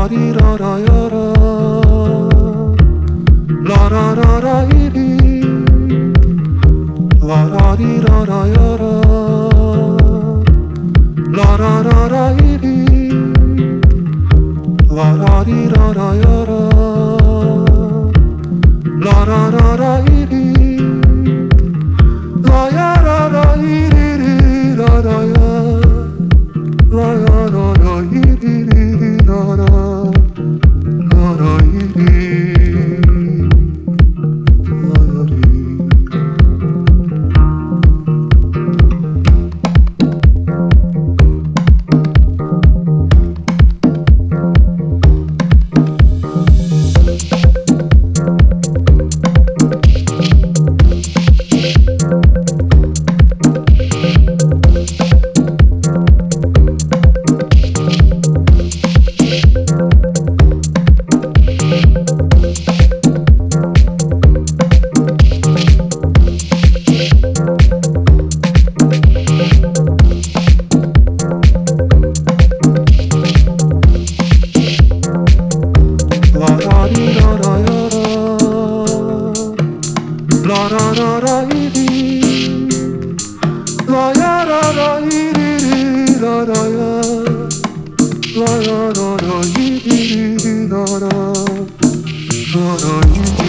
di da da ya da, la da da da di, la da di da da ya da, la da da da di, la da di da da ya da, la da da da di, la ya da da di da da ya, la ya da da di da da, la da di, la da di. La da di da da ya da, la da da da di, la ya da da di da da ya, la ya da da di da da, la da di.